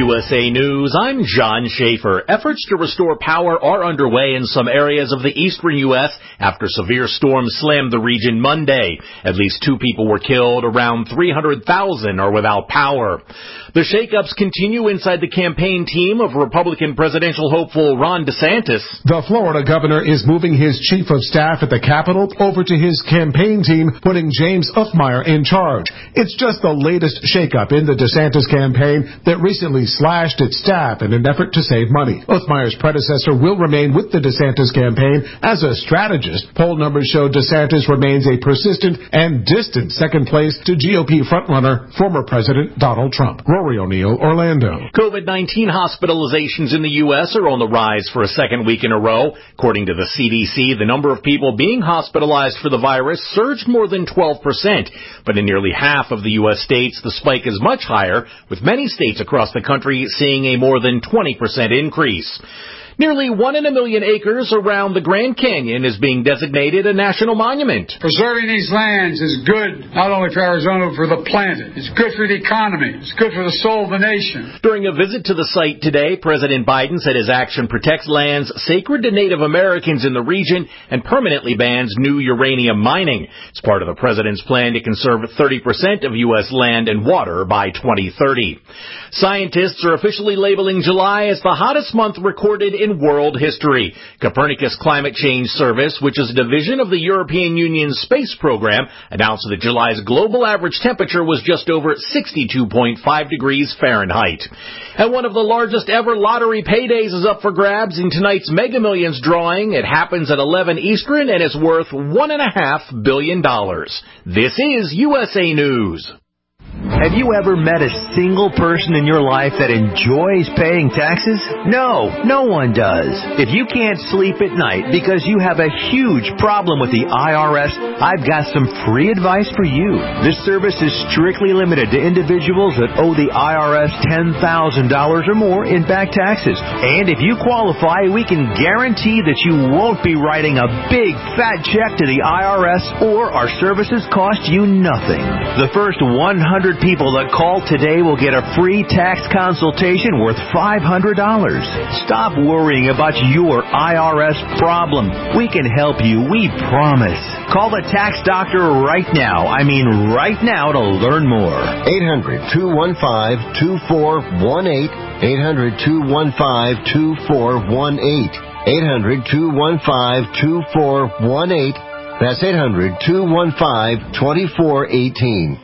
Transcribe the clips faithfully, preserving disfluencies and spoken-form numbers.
U S A News, I'm John Schaefer. Efforts to restore power are underway in some areas of the eastern U S after severe storms slammed the region Monday. At least two people were killed. Around three hundred thousand are without power. The shakeups continue inside the campaign team of Republican presidential hopeful Ron DeSantis. The Florida governor is moving his chief of staff at the Capitol over to his campaign team, putting James Uffmeyer in charge. It's just the latest shakeup in the DeSantis campaign that recently slashed its staff in an effort to save money. Uffmeyer's predecessor will remain with the DeSantis campaign as a strategist. Poll numbers show DeSantis remains a persistent and distant second place to G O P frontrunner, former President Donald Trump. Rory O'Neill, Orlando. COVID nineteen hospitalizations in the U S are on the rise for a second week in a row. According to the C D C, the number of people being hospitalized for the virus surged more than twelve percent. But in nearly half of the U S states, the spike is much higher, with many states across the country seeing a more than twenty percent increase. Nearly one in a million acres around the Grand Canyon is being designated a national monument. Preserving these lands is good not only for Arizona, but for the planet. It's good for the economy. It's good for the soul of the nation. During a visit to the site today, President Biden said his action protects lands sacred to Native Americans in the region and permanently bans new uranium mining. It's part of the president's plan to conserve thirty percent of U S land and water by twenty thirty. Scientists are officially labeling July as the hottest month recorded in In world history. Copernicus Climate Change Service, which is a division of the European Union's space program, announced that July's global average temperature was just over sixty-two point five degrees Fahrenheit. And one of the largest ever lottery paydays is up for grabs in tonight's Mega Millions drawing. It happens at eleven Eastern and is worth one and a half billion dollars. This is U S A News. Have you ever met a single person in your life that enjoys paying taxes? No, no one does. If you can't sleep at night because you have a huge problem with the I R S, I've got some free advice for you. This service is strictly limited to individuals that owe the I R S ten thousand dollars or more in back taxes. And if you qualify, we can guarantee that you won't be writing a big fat check to the I R S, or our services cost you nothing. The first one hundred people that call today will get a free tax consultation worth five hundred dollars. Stop worrying about your I R S problem. We can help you, we promise. Call the tax doctor right now. I mean right now to learn more. eight hundred, two one five, two four one eight. eight hundred, two one five, two four one eight. eight hundred, two one five, two four one eight. That's eight hundred, two one five, two four one eight.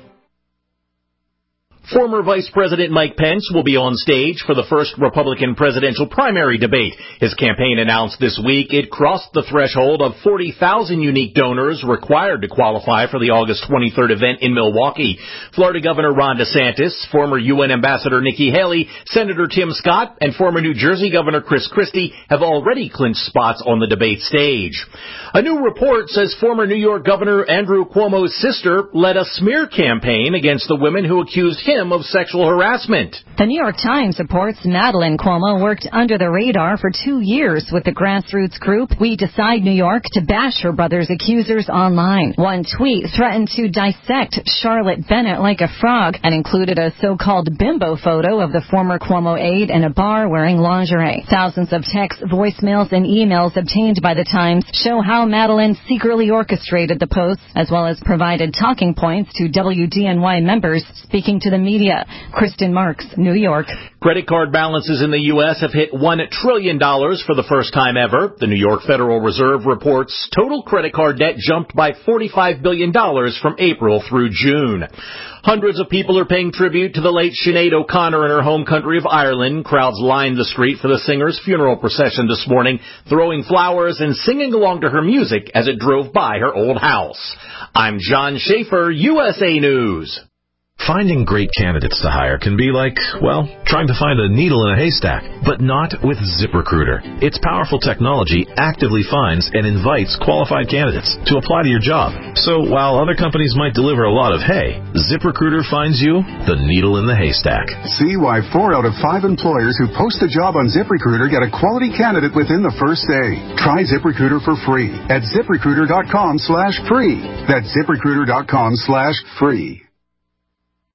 Former Vice President Mike Pence will be on stage for the first Republican presidential primary debate. His campaign announced this week it crossed the threshold of forty thousand unique donors required to qualify for the August twenty-third event in Milwaukee. Florida Governor Ron DeSantis, former U N Ambassador Nikki Haley, Senator Tim Scott, and former New Jersey Governor Chris Christie have already clinched spots on the debate stage. A new report says former New York Governor Andrew Cuomo's sister led a smear campaign against the women who accused him of sexual harassment. The New York Times reports Madeleine Cuomo worked under the radar for two years with the grassroots group We Decide New York to bash her brother's accusers online. One tweet threatened to dissect Charlotte Bennett like a frog and included a so-called bimbo photo of the former Cuomo aide in a bar wearing lingerie. Thousands of texts, voicemails, and emails obtained by the Times show how Madeleine secretly orchestrated the posts, as well as provided talking points to W D N Y members speaking to the media. Kristen Marks, New York. Credit card balances in the U S have hit one trillion dollars for the first time ever. The New York Federal Reserve reports total credit card debt jumped by forty-five billion dollars from April through June. Hundreds of people are paying tribute to the late Sinead O'Connor in her home country of Ireland. Crowds lined the street for the singer's funeral procession this morning, throwing flowers and singing along to her music as it drove by her old house. I'm John Schaefer, U S A News. Finding great candidates to hire can be like, well, trying to find a needle in a haystack, but not with ZipRecruiter. Its powerful technology actively finds and invites qualified candidates to apply to your job. So while other companies might deliver a lot of hay, ZipRecruiter finds you the needle in the haystack. See why four out of five employers who post a job on ZipRecruiter get a quality candidate within the first day. Try ZipRecruiter for free at ZipRecruiter.com slash free. That's ZipRecruiter.com slash free.